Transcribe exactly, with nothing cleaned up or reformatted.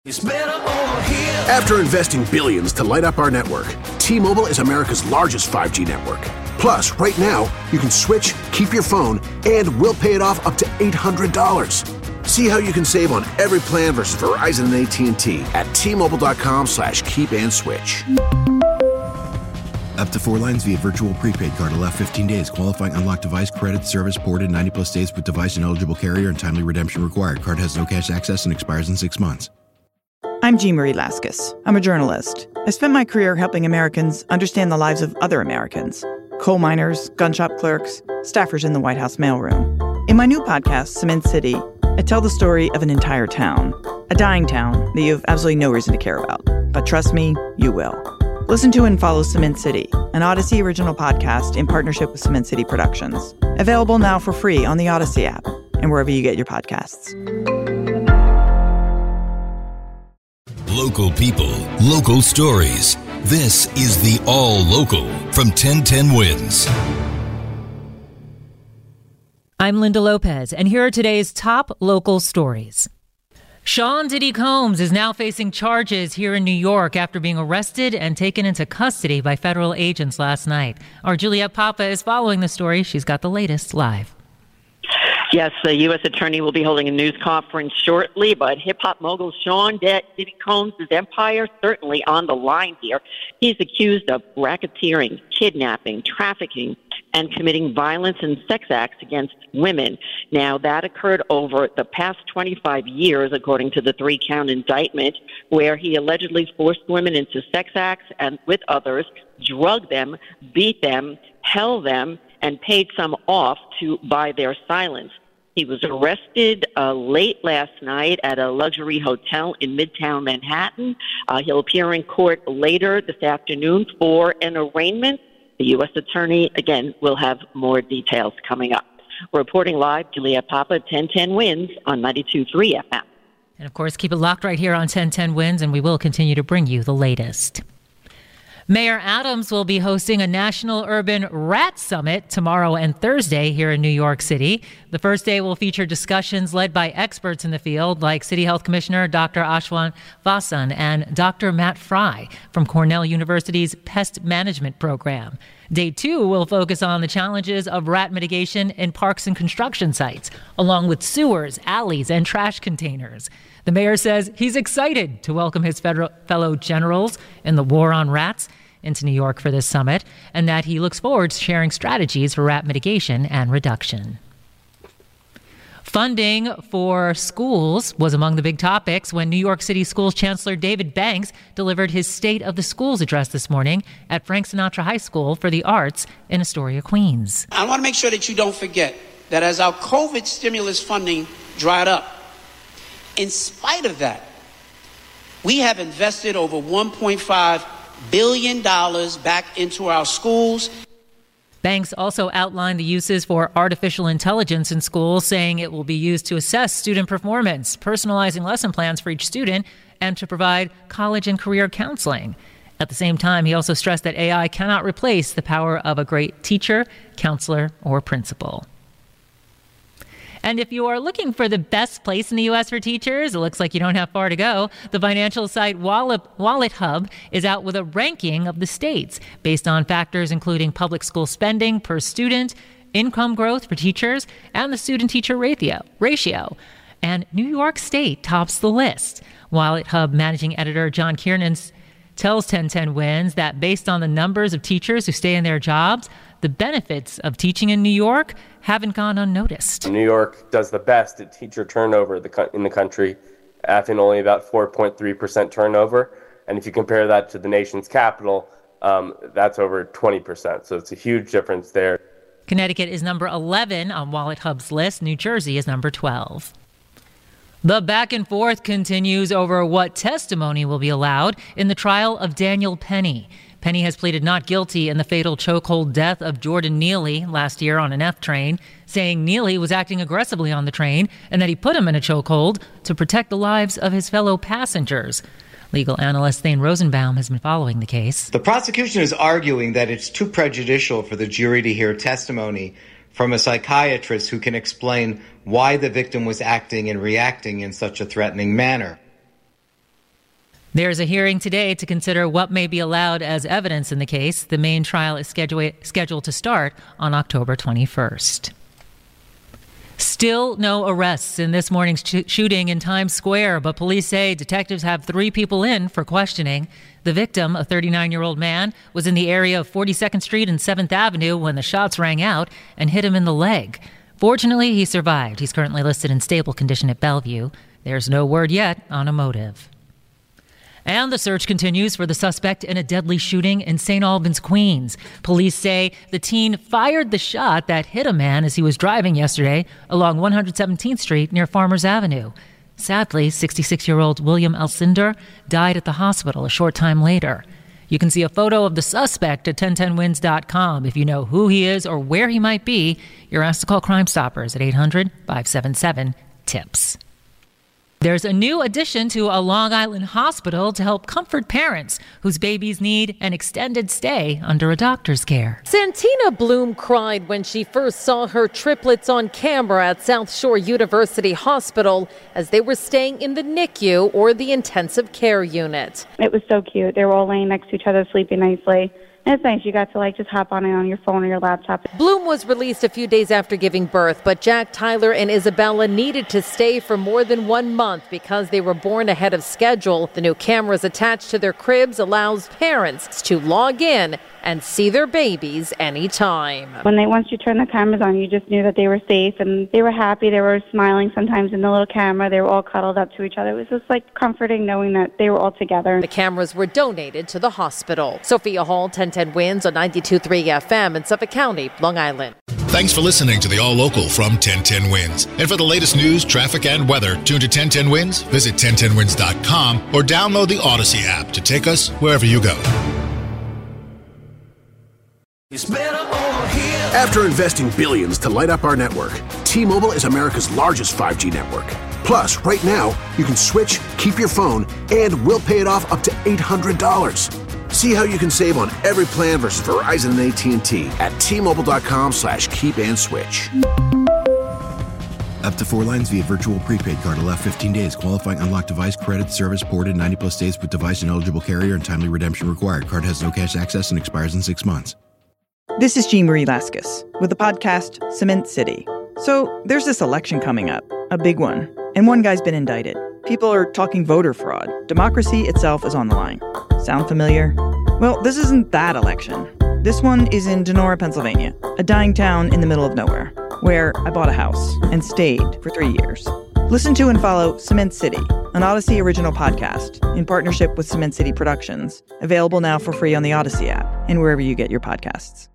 It's better over here. After investing billions to light up our network, T-Mobile is America's largest five G network. Plus, right now, you can switch, keep your phone, and we'll pay it off up to eight hundred dollars. See how you can save on every plan versus Verizon and A T and T at T-Mobile.com slash keep and switch. Up to four lines via virtual prepaid card. Allow fifteen days. Qualifying unlocked device. Credit service ported ninety plus days with device and eligible carrier and timely redemption required. Card has no cash access and expires in six months. I'm Jean Marie Laskus. I'm a journalist. I spent my career helping Americans understand the lives of other Americans. Coal miners, gun shop clerks, staffers in the White House mailroom. In my new podcast, Cement City, I tell the story of an entire town. A dying town that you have absolutely no reason to care about. But trust me, you will. Listen to and follow Cement City, an Odyssey original podcast in partnership with Cement City Productions. Available now for free on the Odyssey app and wherever you get your podcasts. Local people, local stories. This is the All Local from ten ten Wins. I'm Linda Lopez, and here are today's top local stories. Sean Diddy Combs is now facing charges here in New York after being arrested and taken into custody by federal agents last night. Our Juliette Papa is following the story. She's got the latest live. Yes, the U S attorney will be holding a news conference shortly, but hip-hop mogul Sean Diddy Combs' empire certainly on the line here. He's accused of racketeering, kidnapping, trafficking, and committing violence and sex acts against women. Now, that occurred over the past twenty-five years, according to the three-count indictment, where he allegedly forced women into sex acts and with others, drugged them, beat them, held them, and paid some off to buy their silence. He was arrested uh, late last night at a luxury hotel in Midtown Manhattan. Uh, he'll appear in court later this afternoon for an arraignment. The U S attorney, again, will have more details coming up. Reporting live, Juliette Papa, ten ten Wins on ninety-two point three F M. And, of course, keep it locked right here on ten ten Wins, and we will continue to bring you the latest. Mayor Adams will be hosting a National Urban Rat Summit tomorrow and Thursday here in New York City. The first day will feature discussions led by experts in the field like City Health Commissioner Doctor Ashwan Vasan and Doctor Matt Fry from Cornell University's Pest Management Program. Day two will focus on the challenges of rat mitigation in parks and construction sites, along with sewers, alleys, and trash containers. The mayor says he's excited to welcome his federal, fellow generals in the war on rats into New York for this summit, and that he looks forward to sharing strategies for rat mitigation and reduction. Funding for schools was among the big topics when New York City Schools Chancellor David Banks delivered his State of the Schools address this morning at Frank Sinatra High School for the Arts in Astoria, Queens. I want to make sure that you don't forget that as our COVID stimulus funding dried up, in spite of that, we have invested over one point five billion dollars back into our schools. Banks also outlined the uses for artificial intelligence in schools, saying it will be used to assess student performance, personalizing lesson plans for each student, and to provide college and career counseling. At the same time, he also stressed that A I cannot replace the power of a great teacher, counselor, or principal. And if you are looking for the best place in the U S for teachers, it looks like you don't have far to go. The financial site Wallet, Wallet Hub is out with a ranking of the states based on factors including public school spending per student, income growth for teachers, and the student-teacher ratio. ratio. And New York State tops the list. Wallet Hub managing editor John Kiernan tells ten ten Wins that based on the numbers of teachers who stay in their jobs, the benefits of teaching in New York haven't gone unnoticed. New York does the best at teacher turnover in the country, having only about four point three percent turnover. And if you compare that to the nation's capital, um, that's over twenty percent. So it's a huge difference there. Connecticut is number eleven on Wallet Hub's list. New Jersey is number twelve. The back and forth continues over what testimony will be allowed in the trial of Daniel Penny. Penny has pleaded not guilty in the fatal chokehold death of Jordan Neely last year on an F train, saying Neely was acting aggressively on the train and that he put him in a chokehold to protect the lives of his fellow passengers. Legal analyst Thane Rosenbaum has been following the case. The prosecution is arguing that it's too prejudicial for the jury to hear testimony from a psychiatrist who can explain why the victim was acting and reacting in such a threatening manner. There's a hearing today to consider what may be allowed as evidence in the case. The main trial is scheduled scheduled to start on October twenty-first. Still no arrests in this morning's sh- shooting in Times Square, but police say detectives have three people in for questioning. The victim, a thirty-nine-year-old man, was in the area of forty-second Street and seventh Avenue when the shots rang out and hit him in the leg. Fortunately, he survived. He's currently listed in stable condition at Bellevue. There's no word yet on a motive. And the search continues for the suspect in a deadly shooting in Saint Albans, Queens. Police say the teen fired the shot that hit a man as he was driving yesterday along one hundred seventeenth Street near Farmers Avenue. Sadly, sixty-six-year-old William Alcindor died at the hospital a short time later. You can see a photo of the suspect at ten ten wins dot com. If you know who he is or where he might be, you're asked to call Crime Stoppers at eight hundred, five seven seven, TIPS. There's a new addition to a Long Island hospital to help comfort parents whose babies need an extended stay under a doctor's care. Santina Bloom cried when she first saw her triplets on camera at South Shore University Hospital as they were staying in the N I C U, or the intensive care unit. It was so cute. They were all laying next to each other, sleeping nicely. And it's nice. You got to like just hop on it on your phone or your laptop. Bloom was released a few days after giving birth, but Jack, Tyler, and Isabella needed to stay for more than one month because they were born ahead of schedule. The new cameras attached to their cribs allows parents to log in and see their babies anytime. When they once you turn the cameras on, you just knew that they were safe and they were happy. They were smiling sometimes in the little camera. They were all cuddled up to each other. It was just like comforting knowing that they were all together. The cameras were donated to the hospital. Sophia Hall, ten ten wins on ninety-two point three F M in Suffolk County, Long Island. Thanks for listening to the All Local from ten ten wins. And for the latest news, traffic, and weather, tune to ten ten wins, visit ten ten wins dot com, or download the Odyssey app to take us wherever you go. After investing billions to light up our network, T-Mobile is America's largest five G network. Plus, right now, you can switch, keep your phone, and we'll pay it off up to eight hundred dollars. See how you can save on every plan versus Verizon and A T and T at T-Mobile.com slash keep and switch. Up to four lines via virtual prepaid card. Allow fifteen days. Qualifying unlocked device credit service ported ninety plus days with device and eligible carrier and timely redemption required. Card has no cash access and expires in six months. This is Jean Marie Laskus with the podcast Cement City. So there's this election coming up, a big one, and one guy's been indicted. People are talking voter fraud. Democracy itself is on the line. Sound familiar? Well, this isn't that election. This one is in Donora, Pennsylvania, a dying town in the middle of nowhere, where I bought a house and stayed for three years. Listen to and follow Cement City, an Odyssey original podcast in partnership with Cement City Productions, available now for free on the Odyssey app and wherever you get your podcasts.